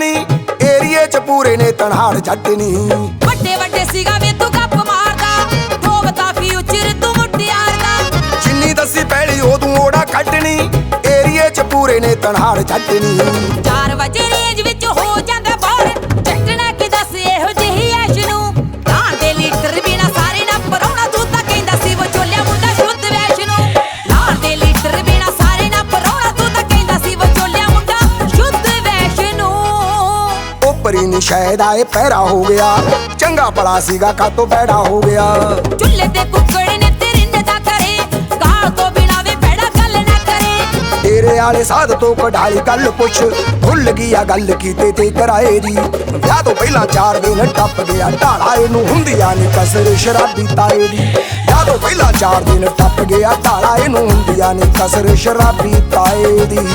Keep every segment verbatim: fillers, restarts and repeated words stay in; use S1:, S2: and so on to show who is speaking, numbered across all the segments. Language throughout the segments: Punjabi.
S1: ਕੱਟਣੀ ਏਰੀਏ ਚ ਪੂਰੇ ਨੇ ਤਨਹਾੜ ਜੱਟਣੀ
S2: ਵੱਡੇ ਵੱਡੇ ਸੀਗਾ ਵੇ ਤੂੰ ਗੱਪ ਮਾਰਦਾ ਹੋਵਤਾ ਫੀ ਉਚਰ ਤੂੰ ਮੁੱਟਿਆਰ ਦਾ
S1: ਜਿੰਨੀ ਦੱਸੀ ਪਹਿਲੀ ਉਦੋਂ ਓੜਾ ਕੱਟਣੀ ਏਰੀਏ ਚ ਪੂਰੇ ਨੇ ਤਨਹਾੜ ਜੱਟਣੀ
S2: ਚਾਰ ਵਜੇ ਰੇਂਜ ਵਿੱਚ ਹੋ ਜਾਂਦਾ ਬਾਹਰ ਚੱਟਣਾ ਕਿ ਦੱਸ ਇਹੋ ਜਿਹੀ ਐਸ਼ ਨੂੰ ਲਾਣ ਦੇ ਲੀਟਰ ਬਿਨਾ ਸਾਰੇ ਨਾ ਪਰੋਣਾ ਤੂੰ ਤਾਂ ਕਹਿੰਦਾ ਸੀ ਵਿਚੋਲਿਆ ਮੁੰਡਾ ਸ਼ੁੱਧ ਵੈਸ਼ ਨੂੰ ਲਾਣ ਦੇ ਲੀਟਰ ਬਿਨਾ ਸਾਰੇ ਨਾ ਪਰੋਣਾ ਤੂੰ ਤਾਂ ਕਹਿੰਦਾ ਸੀ ਵਿਚੋਲਿਆ ਮੁੰਡਾ ਸ਼ੁੱਧ ਵੈਸ਼ ਨੂੰ
S1: ਉਹ ਪਰੀ ਨੀ ਸ਼ਾਇਦ ਆਏ ਪਹਿਰਾ ਹੋ ਗਿਆ ਚੰਗਾ ਭਲਾ ਸੀਗਾ ਕਾਤੋਂ ਬੈੜਾ ਹੋ ਗਿਆ
S2: ਚੁੱਲ੍ਹੇ ਤੇ ਕੁੱਕੜ ਨੇ ਤੇਰੇ ਨੇ ਦਾ ਕਰੇ ਗਾਲ ਤੋਂ ਬਿਨਾ ਵੇ ਬੈੜਾ ਗੱਲ ਨਾ ਕਰੇ
S1: ਤੇਰੇ ਆਲੇ ਸਾਧ ਤੋਂ ਕਢਾਲੀ ਗੱਲ ਪੁੱਛ ਭੁੱਲ ਗਈ ਆ ਗੱਲ ਕੀਤੇ ਤੇ ਕਰਾਏ ਦੀ ਵਿਆਹ ਤੋਂ ਪਹਿਲਾਂ ਚਾਰ ਦਿਨ ਟੱਪ ਗਿਆ ਢਾਲਾ ਇਹਨੂੰ ਹੁੰਦੀਆਂ ਨੀ ਕਸਰ ਸ਼ਰਾਬੀ ਤਾਏ ਦੀ ਵਿਆਹ ਤੋਂ ਪਹਿਲਾਂ ਚਾਰ ਦਿਨ ਟੱਪ ਗਿਆ ਢਾਲਾ ਇਹਨੂੰ ਹੁੰਦੀਆਂ ਨੀ ਕਸਰ ਸ਼ਰਾਬੀ ਤਾਏ ਦੀ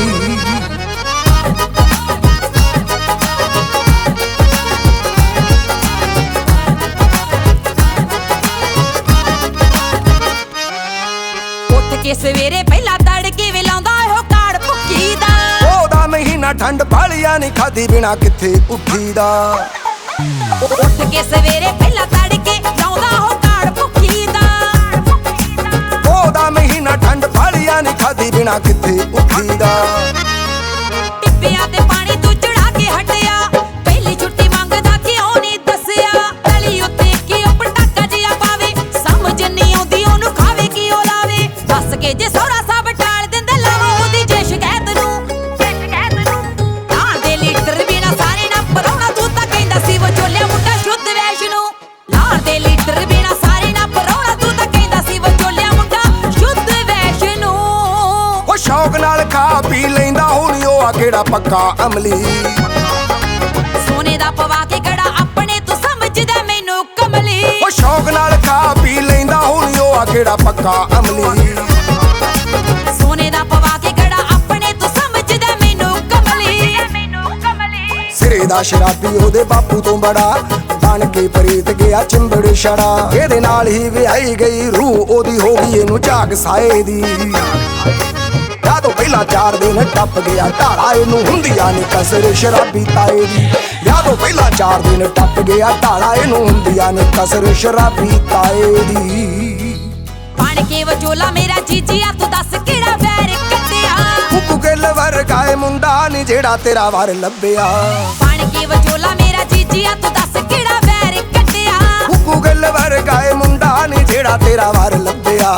S2: ਕੇ ਸਵੇਰੇ ਪਹਿਲਾਂ ਤੜਕੇ ਵੇ ਲਾਉਂਦਾ ਇਹੋ ਕਾੜ ਭੁੱਕੀ ਦਾ
S1: ਉਹਦਾ ਮਹੀਨਾ ਠੰਡ ਭਾਲੀਆਂ ਨੀ ਖਾਦੀ ਬਿਨਾ ਕਿੱਥੇ ਉੱਠੀ ਦਾ
S2: ਉੱਠ ਕੇ ਸਵੇਰੇ ਪਹਿਲਾਂ ਤੜਕੇ ਲਾਉਂਦਾ ਉਹ ਕਾੜ ਭੁੱਕੀ ਦਾ
S1: ਉਹਦਾ ਮਹੀਨਾ ਠੰਡ ਭਾਲੀਆਂ ਨੀ ਖਾਦੀ ਬਿਨਾ ਕਿੱਥੇ ਉੱਠੀ ਦਾ
S2: ਟਿੱਬਿਆਂ ਤੇ ਪਾਣੀ ਤੂੰ ਚੜਾ ਕੇ ਹਟਿਆ ਪਹਿਲੀ ਛੁੱਟੀ ਮੰਗਦਾ ਕਿਉਂ ਨਹੀਂ ਦੱਸਿਆ ਤਲੀ ਉੱਤੇ ਕਿਉਂ ਪਟਾਕਾ ਜਿਹਾ ਪਾਵੇ ਸਮਝ ਨਹੀਂ ਆਉਂਦੀ ਉਹਨੂੰ ਖਾਵੇ ਕੀ ਉਹ ਲਾਵੇ ਦੱਸ ਕੇ ਜੇ ਸਹੁਰਾ ਸਾਹਿਬ ਟਾਲ ਦਿੰਦੇ ਲਾਵਾ ਉਹਦੀ ਜੇ ਸ਼ਿਕਾਇਤ ਨੂੰ ਸ਼ਿਕਾਇਤ ਨੂੰ ਤਾਂ ਦੇ ਲੀਟਰ ਬਿਨਾ ਸਾਰੇ ਨਾ ਪਰੋਣਾ ਤੂੰ ਤਾਂ ਕਹਿੰਦਾ ਸੀ ਵਿਚੋਲਿਆ ਮੁੰਡਾ ਸ਼ੁੱਧ ਵੈਸ਼ ਨੂੰ ਲਾਣ ਦੇ ਲੀਟਰ ਬਿਨਾ ਸਾਰੇ ਨਾ ਪਰੋਣਾ ਤੂੰ ਤਾਂ ਕਹਿੰਦਾ ਸੀ ਵਿਚੋਲਿਆ ਮੁੰਡਾ ਸ਼ੁੱਧ ਵੈਸ਼ ਨੂੰ
S1: ਉਹ ਸ਼ੌਕ ਨਾਲ ਖਾ ਪੀ ਲੈਂਦਾ ਹੁਣ ਉਹ ਆ ਕਿਹੜਾ ਪੱਕਾ ਅਮਲੀ
S2: ਸੋਨੇ ਦਾ ਪਵਾ ਕੇ ਕੜਾ ਆਪਣੇ ਤੂੰ ਸਮਝਦਾ ਮੈਨੂੰ ਕਮਲੀ
S1: ਉਹ ਸ਼ੌਕ ਨਾਲ ਖਾ ਪੀ ਲੈਂਦਾ ਹੁਣ ਉਹ ਆ ਕਿਹੜਾ ਪੱਕਾ ਅਮਲੀ
S2: ਸੋਨੇ ਦਾ ਪਵਾ ਕੇ ਕੜਾ ਆਪਣੇ ਤੂੰ ਸਮਝਦਾ ਮੈਨੂੰ ਕਮਲੀ
S1: ਸਿਰੇ ਦਾ ਸ਼ਰਾਬੀ ਉਹਦੇ ਬਾਪੂ ਤੋਂ ਬੜਾ ਬਣ ਕੇ ਪ੍ਰੀਤ ਗਿਆ ਚਿੰਬੜ ਛੜਾ ਇਹਦੇ ਨਾਲ ਹੀ ਵਿਆਹੀ ਗਈ ਰੂਹ ਉਹਦੀ ਹੋ ਗਈ ਇਹਨੂੰ ਝਾਕ ਸਾਏ ਦੀ ਵਿਆਹ ਤੋਂ ਪਹਿਲਾਂ ਚਾਰ ਦਿਨ ਟੱਪ ਗਿਆ ਢਾਲਾ ਇਹਨੂੰ ਹੁੰਦੀਆਂ ਨੀ ਕਸਰ ਸ਼ਰਾਬੀ ਤਾਏ ਦੀ ਵਿਆਹ ਤੋਂ ਪਹਿਲਾਂ ਚਾਰ ਦਿਨ ਟੱਪ ਗਿਆ ਢਾਲਾ ਇਹਨੂੰ ਹੁੰਦੀਆਂ ਨੀ ਕਸਰ ਸ਼ਰਾਬੀ ਤਾਏ ਦੀ
S2: ਬਣ ਕੇ ਵਿਚੋਲਾ ਮੇਰਾ ਜੀਜੀਆ ਤੂੰ ਦੱਸ ਕਿਹੜਾ ਵੈਰ ਕੱਟਿਆ
S1: ਹੁੱਕੂ ਗਿੱਲ ਵਰਗਾ ਏ ਮੁੰਡਾ ਨੀ ਜਿਹੜਾ ਤੇਰਾ ਵਰ ਲੱਭਿਆ
S2: ਬਣ ਕੇ ਵਿਚੋਲਾ ਮੇਰਾ ਜੀਜੀਆ ਤੂੰ ਦੱਸ ਕਿਹੜਾ ਵੈਰ ਕੱਟਿਆ
S1: ਹੁੱਕੂ ਗਿੱਲ ਵਰਗਾ ਏ ਮੁੰਡਾ ਨੀ ਜਿਹੜਾ ਤੇਰਾ ਵਰ ਲੱਭਿਆ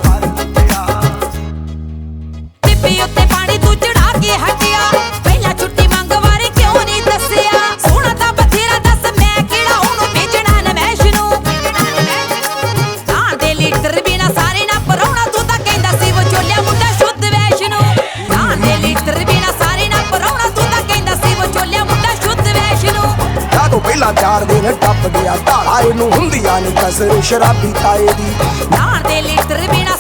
S2: ਟਿੱਬੀ ਉੱਤੇ ਪਾਣੀ ਤੂੰ ਚੜਾ ਕੇ ਹਟਿਆ ਪਹਿਲਾਂ ਛੁੱਟੀ ਮੰਗ ਵਾਰੇ ਕਿਉਂ ਨਹੀਂ ਦੱਸਿਆ ਸੋਹਣਾ ਤਾਂ ਬਥੇਰਾ ਦੱਸ ਮੈਂ ਕਿਹੜਾ ਉਹਨੂੰ ਭੇਜਣਾ ਨਮੈਸ਼ ਨੂੰ ਤਾਂ ਦੇ ਲੀਟਰ ਬਿਨਾ ਸਾਰੇ ਨਾ ਪਰੋਣਾ ਤੂੰ ਤਾਂ ਕਹਿੰਦਾ ਸੀ ਵਿਚੋਲਿਆ ਮੁੰਡਾ ਸ਼ੁੱਧ ਵੈਸ਼ ਨੂੰ ਤਾਂ ਦੇ ਲੀਟਰ ਬਿਨਾ ਸਾਰੇ ਨਾ ਪਰੋਣਾ ਤੂੰ ਤਾਂ ਕਹਿੰਦਾ ਸੀ ਵਿਚੋਲਿਆ ਮੁੰਡਾ ਸ਼ੁੱਧ ਵੈਸ਼ ਨੂੰ
S1: ਵਿਆਹ ਤੋਂ ਪਹਿਲਾਂ ਚਾਰ ਦਿਨ ਟੱਪ ਗਿਆ ਢਾਲਾ ਇਹਨੂੰ ਹੁੰਦੀਆਂ ਨੀ ਕਸਰ ਸ਼ਰਾਬੀ ਤਾਏ ਦੀ
S2: ਤਾਂ ਦੇ ਲੀਟਰ ਬਿਨਾ